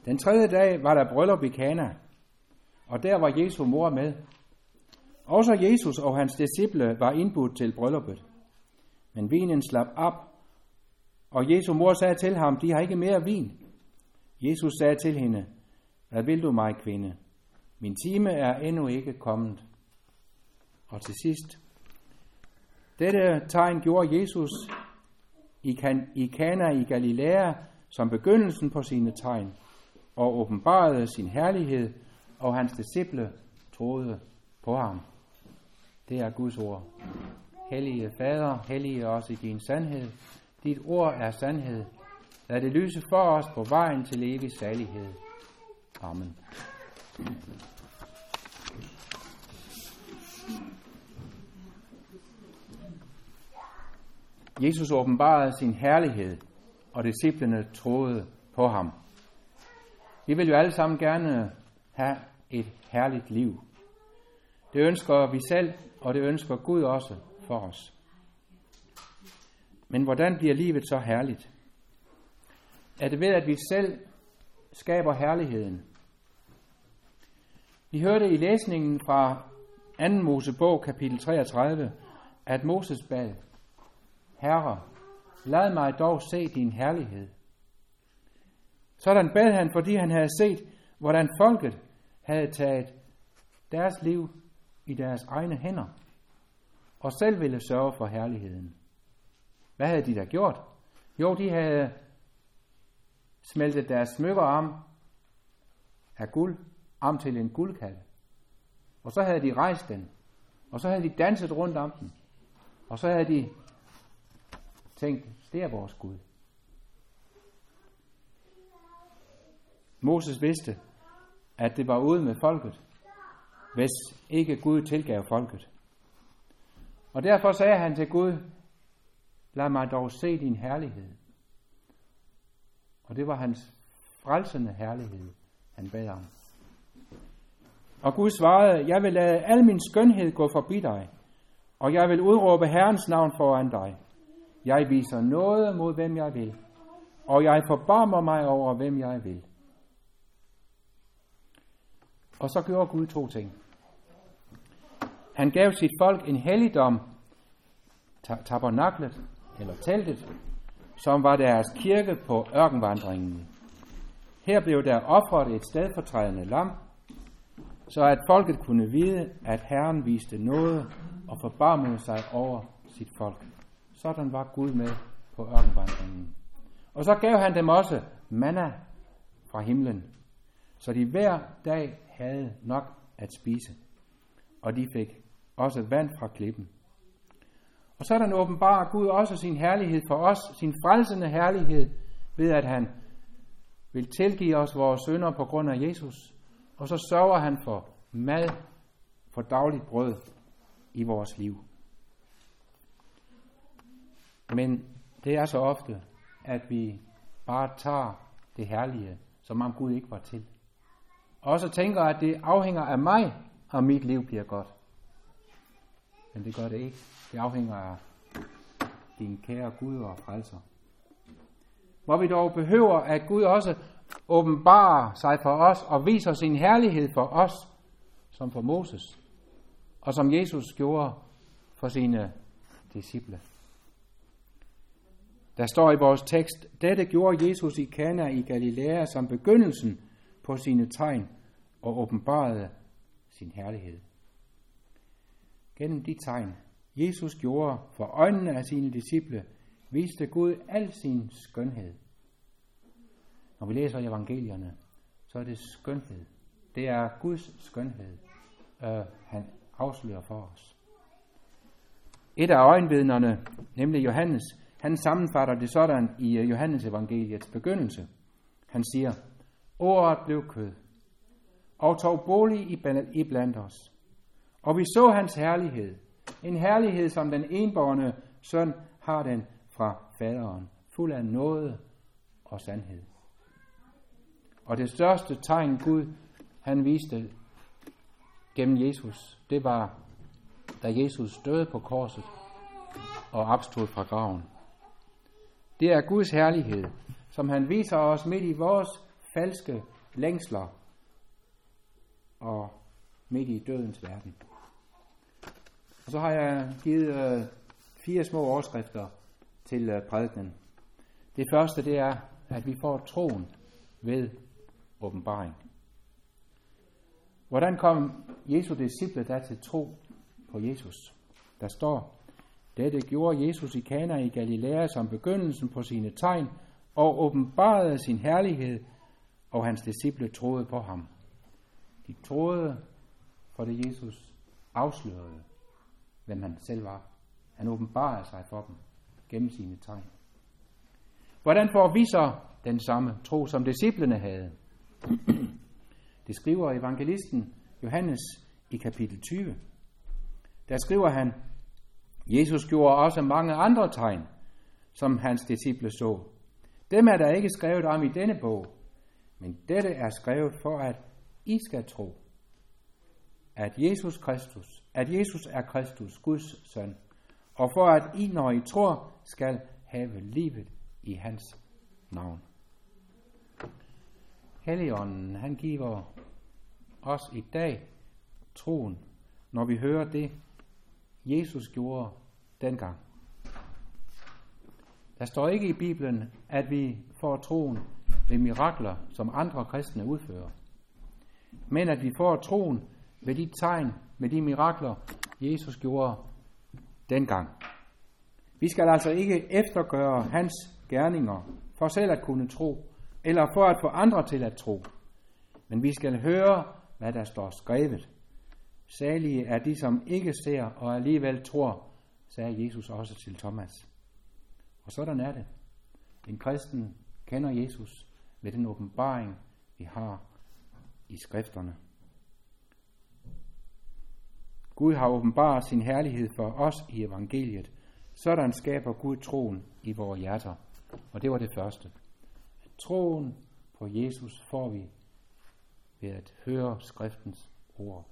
Den tredje dag var der bryllup i Kana, og der var Jesu mor med. Også Jesus og hans disciple var indbudt til brylluppet. Men vinen slap op, og Jesu mor sagde til ham, de har ikke mere vin. Jesus sagde til hende, hvad vil du mig, kvinde? Min time er endnu ikke kommet. Og til sidst, dette tegn gjorde Jesus i Kana i Galilea som begyndelsen på sine tegn, og åbenbarede sin herlighed, og hans disciple troede på ham. Det er Guds ord. Hellige Fader, hellige os i din sandhed. Dit ord er sandhed. Lad det lyse for os på vejen til evig salighed. Amen. Jesus åbenbarede sin herlighed, og disciplene troede på ham. Vi vil jo alle sammen gerne have et herligt liv. Det ønsker vi selv, og det ønsker Gud også for os. Men hvordan bliver livet så herligt? Er det ved, at vi selv skaber herligheden? Vi hørte i læsningen fra 2. Mosebog, kapitel 33, at Moses bad, Herre, lad mig dog se din herlighed. Sådan bad han, fordi han havde set, hvordan folket havde taget deres liv i deres egne hænder, og selv ville sørge for herligheden. Hvad havde de da gjort? Jo, de havde smeltet deres smykker af guld, til en guldkalv. Og så havde de rejst den, og så havde de danset rundt om den, og så havde de tænkt, det er vores Gud. Moses vidste, at det var ude med folket, hvis ikke Gud tilgav folket. Og derfor sagde han til Gud, lad mig dog se din herlighed. Og det var hans frelsende herlighed, han bad om. Og Gud svarede, jeg vil lade al min skønhed gå forbi dig, og jeg vil udråbe Herrens navn foran dig. Jeg viser noget mod hvem jeg vil, og jeg forbarmer mig over hvem jeg vil. Og så gjorde Gud 2 ting. Han gav sit folk en helligdom, tabernaklet, eller teltet, som var deres kirke på ørkenvandringen. Her blev der ofret et stedfortrædende lam, så at folket kunne vide, at Herren viste noget og forbarmede sig over sit folk. Sådan var Gud med på ørkenvandringen. Og så gav han dem også manna fra himlen, så de hver dag havde nok at spise. Og de fik også vand fra klippen. Og sådan åbenbarer Gud også sin herlighed for os, sin frelsende herlighed, ved at han vil tilgive os vores synder på grund af Jesus. Og så sørger han for mad, for dagligt brød i vores liv. Men det er så ofte, at vi bare tager det herlige, som om Gud ikke var til. Og så tænker, at det afhænger af mig, om mit liv bliver godt. Men det gør det ikke. Det afhænger af din kære Gud og frelser. Hvor vi dog behøver, at Gud også åbenbarer sig for os og viser sin herlighed for os, som for Moses, og som Jesus gjorde for sine disciple. Der står i vores tekst, dette gjorde Jesus i Kana i Galilea som begyndelsen på sine tegn og åbenbarede sin herlighed. Gennem de tegn, Jesus gjorde for øjnene af sine disciple, viste Gud al sin skønhed. Når vi læser evangelierne, så er det skønhed. Det er Guds skønhed, han afslører for os. Et af øjenvidnerne, nemlig Johannes, han sammenfatter det sådan i Johannes evangeliets begyndelse. Han siger, ordet blev kød og tog bolig i blandt os. Og vi så hans herlighed, en herlighed som den enbårne søn har den fra faderen, fuld af nåde og sandhed. Og det største tegn Gud, han viste gennem Jesus, det var, da Jesus døde på korset og opstod fra graven. Det er Guds herlighed, som han viser os midt i vores falske længsler og midt i dødens verden. Og så har jeg givet 4 små overskrifter til prædikenen. Det første, det er, at vi får troen ved åbenbaring. Hvordan kom Jesu disciple da til tro på Jesus? Der står, dette gjorde Jesus i Kana i Galilea som begyndelsen på sine tegn, og åbenbarede sin herlighed, og hans disciple troede på ham. De troede, for det Jesus afslørede, hvem han selv var. Han åbenbarede sig for dem gennem sine tegn. Hvordan får vi så den samme tro, som disciplene havde? Det skriver evangelisten Johannes i kapitel 20. Der skriver han, Jesus gjorde også mange andre tegn, som hans disciple så. Dem er der ikke skrevet om i denne bog, men dette er skrevet for, at I skal tro, at Jesus er Kristus, Guds søn, og for at I, når I tror, skal have livet i hans navn. Helligånden, han giver os i dag troen, når vi hører det, Jesus gjorde dengang. Der står ikke i Bibelen, at vi får troen ved mirakler, som andre kristne udfører, men at vi får troen ved de tegn, ved de mirakler, Jesus gjorde dengang. Vi skal altså ikke eftergøre hans gerninger for selv at kunne tro, eller for at få andre til at tro. Men vi skal høre, hvad der står skrevet. Salige er de, som ikke ser og alligevel tror, sagde Jesus også til Thomas. Og sådan er det. En kristen kender Jesus ved den åbenbaring, vi har i skrifterne. Gud har åbenbaret sin herlighed for os i evangeliet. Sådan skaber Gud troen i vores hjerter. Og det var det første. Troen på Jesus får vi ved at høre skriftens ord.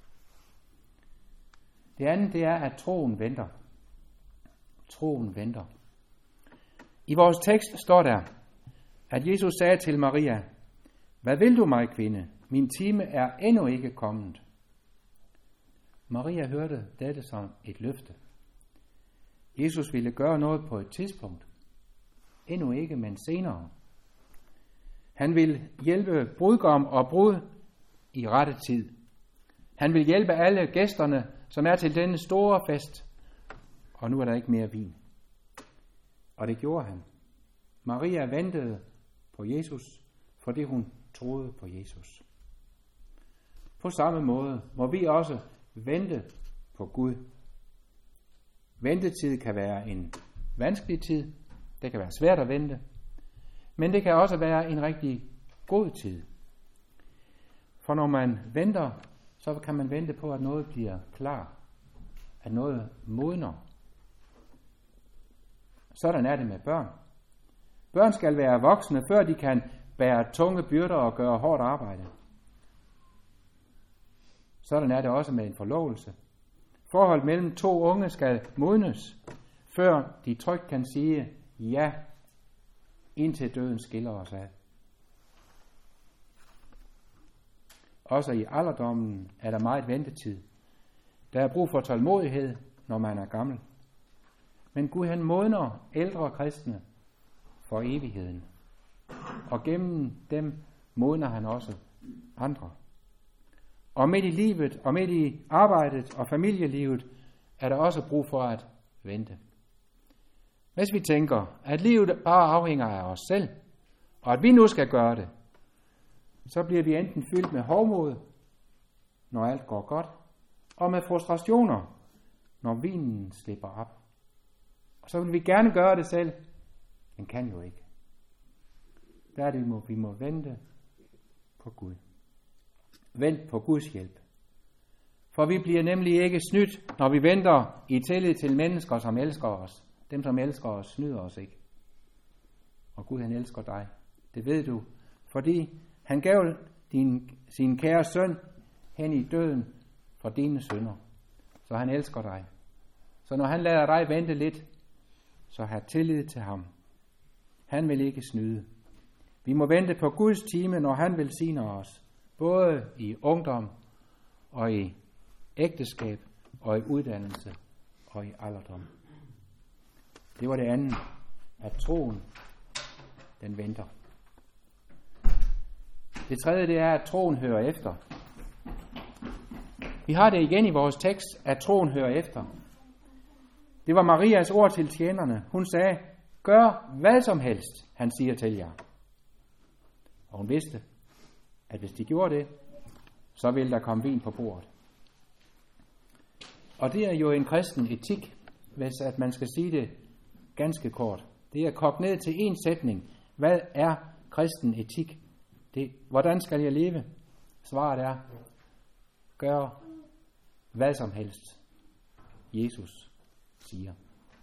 Det andet, det er, at troen venter. Troen venter. I vores tekst står der, at Jesus sagde til Maria, hvad vil du mig, kvinde? Min time er endnu ikke kommet. Maria hørte dette som et løfte. Jesus ville gøre noget på et tidspunkt. Endnu ikke, men senere. Han vil hjælpe brudgom og brud i rette tid. Han vil hjælpe alle gæsterne, som er til denne store fest. Og nu er der ikke mere vin. Og det gjorde han. Maria ventede på Jesus, fordi hun troede på Jesus. På samme måde må vi også vente på Gud. Ventetid kan være en vanskelig tid. Det kan være svært at vente. Men det kan også være en rigtig god tid. For når man venter, så kan man vente på, at noget bliver klar. At noget modner. Sådan er det med børn. Børn skal være voksne, før de kan bære tunge byrder og gøre hårdt arbejde. Sådan er det også med en forlovelse. Forholdet mellem to unge skal modnes, før de trygt kan sige ja, indtil døden skiller os ad. Også i alderdommen er der meget ventetid. Der er brug for tålmodighed, når man er gammel. Men Gud han modner ældre kristne for evigheden. Og gennem dem modner han også andre. Og midt i livet, og midt i arbejdet og familielivet, er der også brug for at vente. Hvis vi tænker, at livet bare afhænger af os selv, og at vi nu skal gøre det, så bliver vi enten fyldt med hovmod, når alt går godt, og med frustrationer, når vinen slipper op. Og så vil vi gerne gøre det selv, men kan jo ikke. Der er det, vi må vente på Gud. Vent på Guds hjælp. For vi bliver nemlig ikke snydt, når vi venter i tillid til mennesker, som elsker os. Dem, som elsker os, snyder os ikke. Og Gud, han elsker dig. Det ved du, fordi han gav sin kære søn hen i døden for dine synder. Så han elsker dig. Så når han lader dig vente lidt, så have tillid til ham. Han vil ikke snyde. Vi må vente på Guds time, når han velsigner os, både i ungdom og i ægteskab og i uddannelse og i alderdom. Det var det andet, at troen, den venter. Det tredje, det er, at troen hører efter. Vi har det igen i vores tekst, at troen hører efter. Det var Marias ord til tjenerne. Hun sagde, gør hvad som helst, han siger til jer. Og hun vidste, at hvis de gjorde det, så ville der komme vin på bordet. Og det er jo en kristen etik, hvis at man skal sige det ganske kort. Det er kogt ned til en sætning. Hvad er kristen etik? Hvordan skal jeg leve? Svaret er, gør hvad som helst, Jesus siger.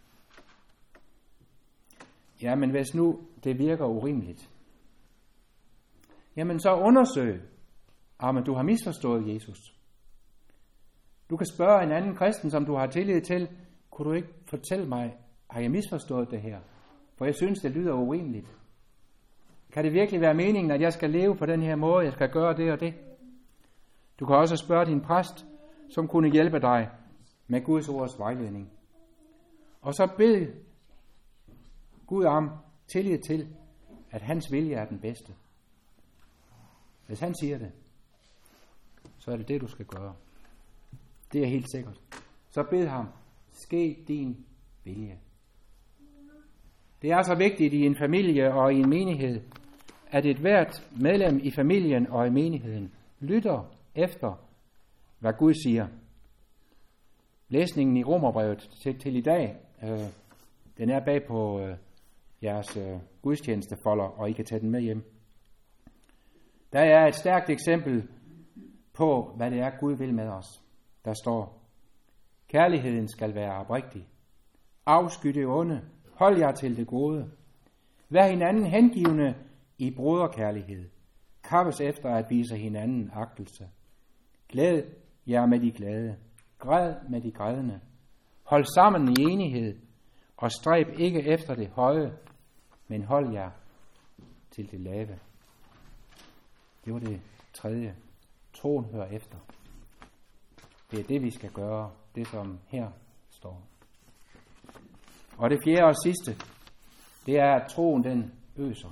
Jamen hvis nu det virker urimeligt, jamen så undersøg, om du har misforstået Jesus. Du kan spørge en anden kristen, som du har tillid til, kunne du ikke fortælle mig, har jeg misforstået det her? For jeg synes, det lyder urimeligt. Kan det virkelig være meningen, at jeg skal leve på den her måde, jeg skal gøre det og det? Du kan også spørge din præst, som kunne hjælpe dig med Guds ords vejledning. Og så bed Gud om tillid til, at hans vilje er den bedste. Hvis han siger det, så er det det, du skal gøre. Det er helt sikkert. Så bed ham, ske din vilje. Det er så vigtigt i en familie og i en menighed, at et hvert medlem i familien og i menigheden lytter efter, hvad Gud siger. Læsningen i Romerbrevet til i dag, den er bag på jeres gudstjenestefolder, og I kan tage den med hjem. Der er et stærkt eksempel på, hvad det er, Gud vil med os. Der står, kærligheden skal være oprigtig. Afsky det onde. Hold jer til det gode. Vær hinanden hengivne i broderkærlighed. Kappes efter at vise hinanden agtelse. Glæd jer med de glade. Græd med de grædende. Hold sammen i enighed. Og stræb ikke efter det høje, men hold jer til det lave. Det var det tredje. Troen hører efter. Det er det, vi skal gøre. Det, som her står. Og det fjerde og sidste, det er, at troen den øser.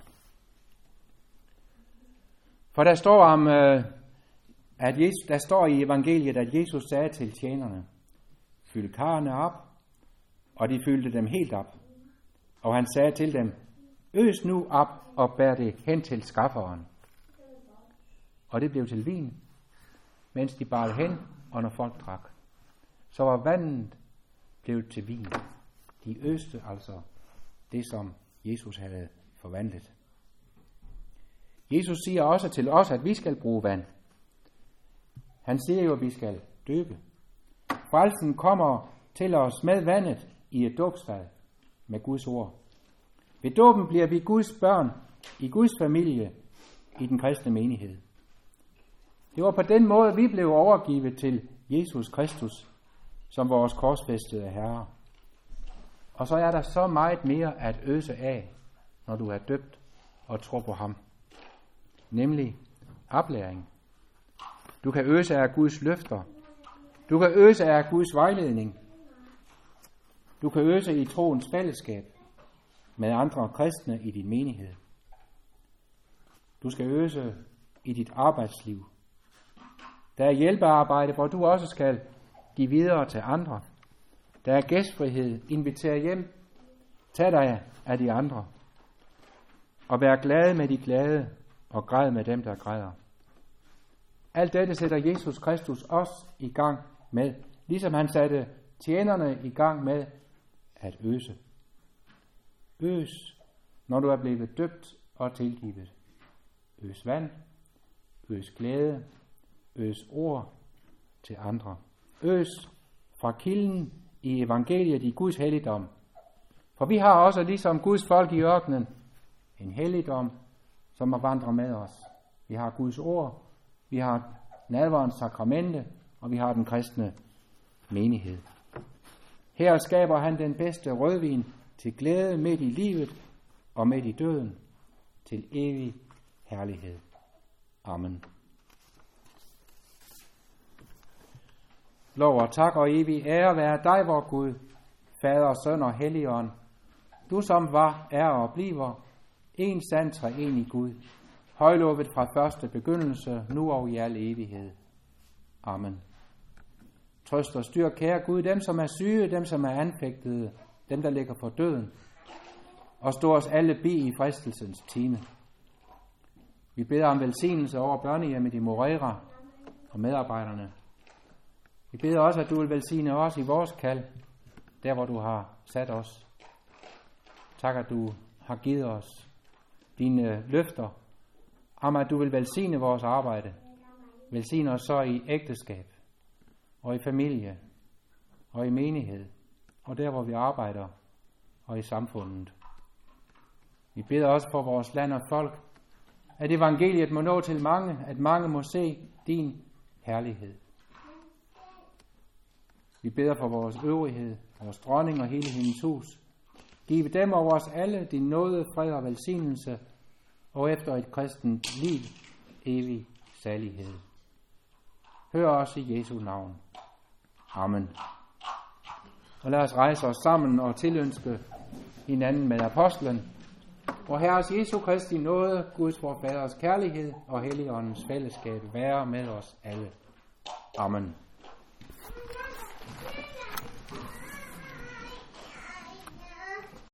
For der står om, at Jesus, der står i evangeliet, at Jesus sagde til tjenerne, fyld karrene op, og de fyldte dem helt op. Og han sagde til dem, øs nu op og bær det hen til skafferen. Og det blev til vin, mens de bar det hen, og når folk drak. Så var vandet blevet til vin. De øste altså det, som Jesus havde forvandlet. Jesus siger også til os, at vi skal bruge vand. Han siger jo, at vi skal døbe. Frelsen kommer til os med vandet i et dåbsfad med Guds ord. Ved dåben bliver vi Guds børn i Guds familie i den kristne menighed. Det var på den måde, vi blev overgivet til Jesus Kristus som vores korsfæstede Herre. Og så er der så meget mere at øse af, når du er døbt og tror på ham. Nemlig oplæring. Du kan øse af Guds løfter. Du kan øse af Guds vejledning. Du kan øse i troens fællesskab med andre kristne i din menighed. Du skal øse i dit arbejdsliv. Der er hjælpearbejde, hvor du også skal give videre til andre. Der er gæstfrihed. Inviter hjem. Tag dig af de andre. Og vær glad med de glade, og græd med dem, der græder. Alt dette sætter Jesus Kristus også i gang med, ligesom han satte tjenerne i gang med at øse. Øs, når du er blevet døbt og tilgivet. Øs vand, øs glæde, øs ord til andre. Øs fra kilden i evangeliet i Guds helligdom. For vi har også, ligesom Guds folk i ørkenen, en helligdom, som har vandret med os. Vi har Guds ord, vi har nadverens sakramente, og vi har den kristne menighed. Her skaber han den bedste rødvin til glæde midt i livet og midt i døden, til evig herlighed. Amen. Lov og tak og evig ære være dig, vor Gud, Fader, Søn og Helligånd, du som var, er og bliver, en sand treenig Gud, højlovet fra første begyndelse, nu og i al evighed. Amen. Trøst og styr, kære Gud, dem som er syge, dem som er anfægtede, dem der ligger for døden, og stå os alle bi i fristelsens time. Vi beder om velsignelse over børnehjemmet i Morera og medarbejderne. Vi beder også, at du vil velsigne os i vores kald, der hvor du har sat os. Tak, at du har givet os dine løfter om, at du vil velsigne vores arbejde. Velsigne os så i ægteskab og i familie og i menighed og der, hvor vi arbejder og i samfundet. Vi beder også for vores land og folk, at evangeliet må nå til mange, at mange må se din herlighed. Vi beder for vores øvrighed, vores dronning og hele hendes hus. Giv dem over os alle din nåde, fred og velsignelse, og efter et kristent liv, evig salighed. Hør os i Jesu navn. Amen. Og lad os rejse os sammen og tilønske hinanden med apostlen. Og Herres Jesu Kristi nåde, Guds vor Faders kærlighed og Helligåndens fællesskab være med os alle. Amen.